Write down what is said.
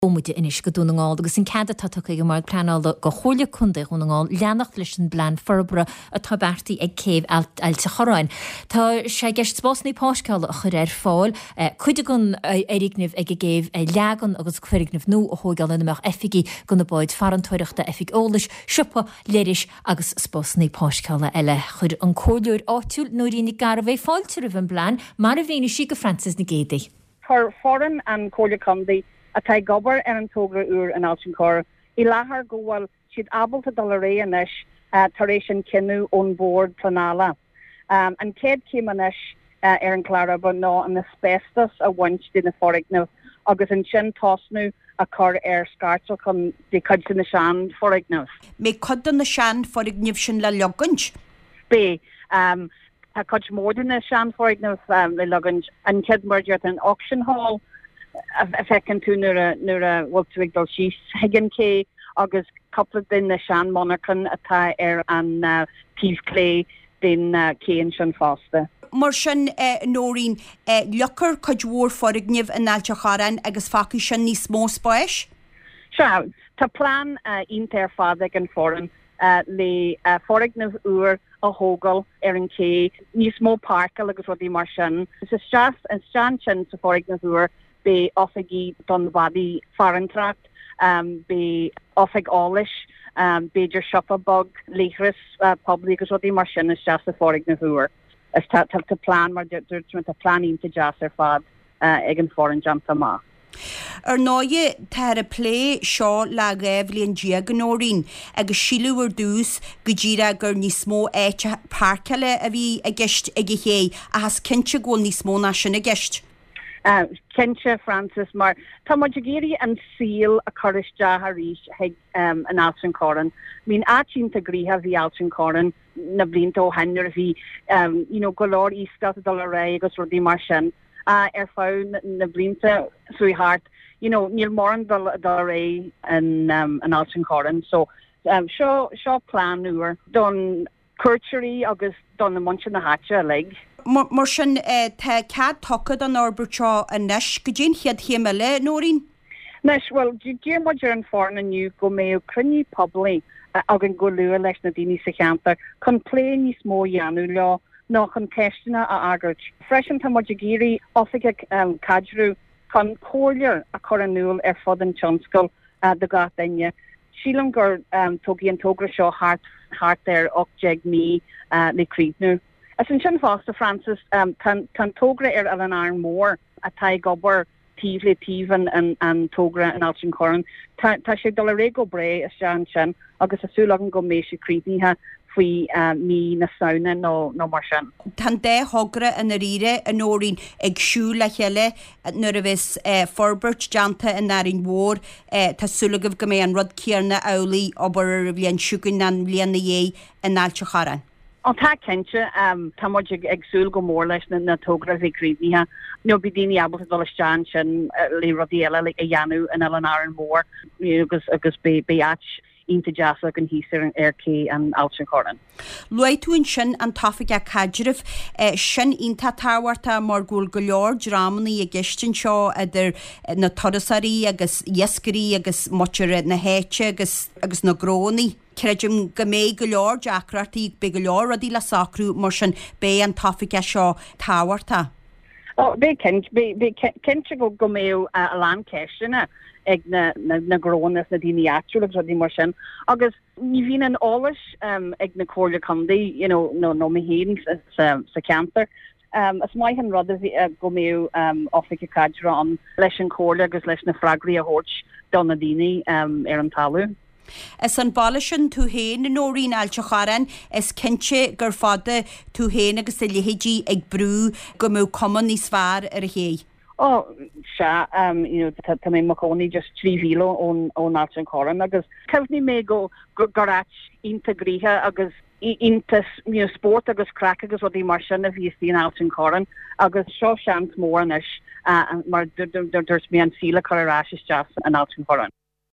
Ómuide inis go dúnaáil agus in ceada tátacha go mar planál go chóla chunda chunaáil leannacht leis an blan forbra a tábertaí ag céh ailte choráin. Tá sé gceist spásnaí páisceála a chur fáil, chuide gon éignimh ag géh leagan agus chuirignimh nó a thógáil inach effiigi gona báid farantóireachta effig ólais, sipa, léiris agus spásnaí páisceála eile chud an cóliúir áitiúil nóirínig gar a bheith fáilte rih an blan, mar a bhíine si go Francis na Gédaí. For foreign and Cóla Condaí a tai gobar an tógra úr an Alchincor. I lahar gohfuil siad abal ta dollaré anis taréis an cinú on board planala. An céad céim anis an clara ba ná an asbestos a bhaint din na forignav agus an sin tosnú a chur scartal chun de cud sin na sean forignav. Mé cud na sean forignav sin le logant? Bé, a cud mór din na sean forignav le logant an céad merger an auction hall a fecin tú nuair a bhfuiltuig dul síos higgin cé agus coupla din na sean monarchan atá an tíomh clé din céan sin fásta. Mar sin nóirín leachar chuidhór forignav an ailte charan agus facu sin níos mó spáis? Seo, tá plán inter fada an foran le forignav úr a hógal an cé níos mó parcal agus rudí mar sin. Is an sean sin sa forignav úr be offigi don body farantracht, be offig olish, beidir shoppa bug, leihris, public as what the martian is just a forig na húr. Is ta plan mar there's a planning to just fad egen foreign jump ma. Náide tar a plé seo le raibh líon dia gnóirín agus síluúar dús go ddíra gur níos mó éite páirceile a bhí a gceist ag ché a has cinse ggóil níos mó na sin a gceist. Kencha Francis mar Tamajagiri and seal a Kurdish Jaharish heg an Alchin Coran. Mean Achin Tagriha the Alchin Coran, Nablinto Henry V Golor East Dollar goes Rodi Marshan, found Nablinta sweetheart, near Moran Dollar and an Alchin Coran. So show plan newer done Kurchery August done the munch in the hatcha leg. Mar sin tá cad tocad an ábhartá a nes go dtíon chiad chéime nóirín? Nes, well, dtíar muidir an fórn aniu go mé cruní poblí agan go lua leis na daoine sa cheantar chun plé níos mó dheanú le ná chun ceistena a agart. Freisin tá muidir géirí office cadrú chun cóirlear a chur anúil fud an tionscail do gach daine. Sílam gur tógaí an tógra seo hart ochjeag mí le críbnú. As in sin fásta Francis tan tógra an airn mór a tai gobar tíle tívan an tógra an Alchin Coran. Tá sé dul ré go bré a sean sin agus asúlagan go méisi críbníthe faoi mí na saona nó mar sin. Tá dé hogra an a rire an nóirín ag siú le cheile nuair a bheits forbert deanta in narin mór tásúlagah go mé an rud céarna eolaí obair a bhíon siúgan an líana dhé an ailte charan. An tá kense tá muidir agsúil go mór leis na tógra bhí críbníthe. No bidíine abal dul isteán sin le rodí eile le a dheanú in an airn mór agus beach ínta deasa an hísar an aircé an Alchin Coran. Luaitún sin an tafaigh a cadrih sin ínta táhairta mar gúil go leor drámaní a gistin seo idir na todasarí agus iescarí agus muir na héite agus na grónaí. Creidim go mé go leor deacratí be go leor a dí le sacrú mar sin bé an tafaigh seo táhairta. Bé kense go mé a lan ceisina ag na grónas na daoine actual rudí mar sin. Agus ní bhín an álas ag na Cóla Condaí, no mé héan sa cantar. As mai an rud go mé office cadra an leis an cóla agus leis na fragraí a hort don na daoine an talú. Is an balasin tú héin in nóirín ailte charan is cinse gur fada tú héin agus i lehéidí ag brú go mú cuman níos fearr ar a ché. Se tá mé macóní just 3 vilo ón Alchin Coran agus cefní mé go garach integríthe agus intas sport agus crack agus rudí mar sin a bhí an Alchin Coran agus seo seans mór anis mar dúirt mé an síle choráis is just an Alchin Coran.